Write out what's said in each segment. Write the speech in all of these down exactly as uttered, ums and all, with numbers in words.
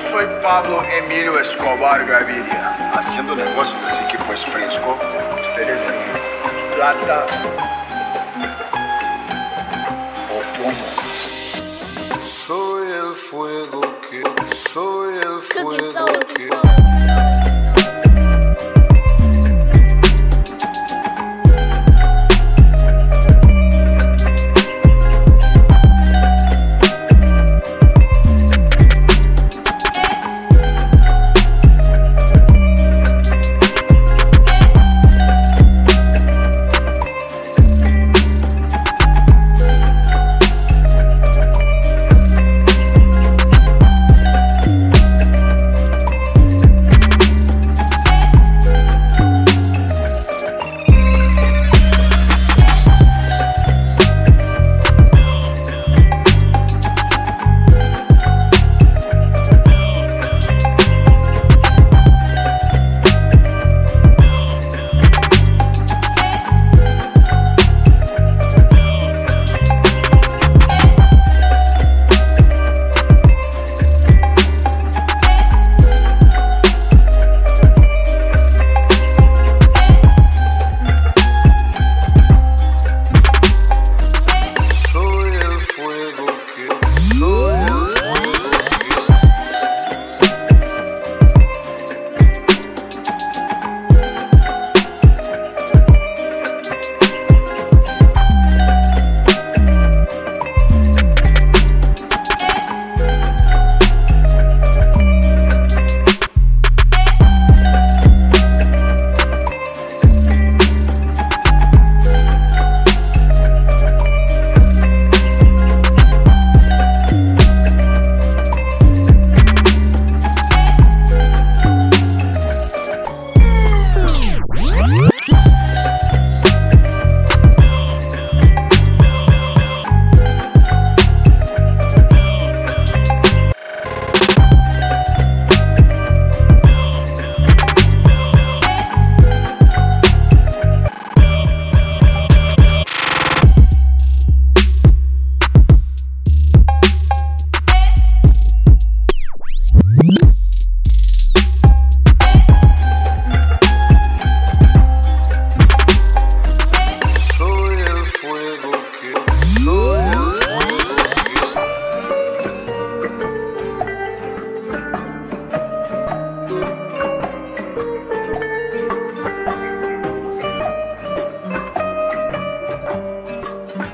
soy Pablo Emilio Escobar Gaviria, haciendo negocios, así que pues fresco. Ustedes en plata o plomo. Soy el fuego que, soy el Cookie fuego soul, que. soul.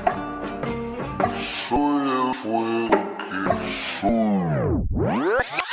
Soy el fuego que soy.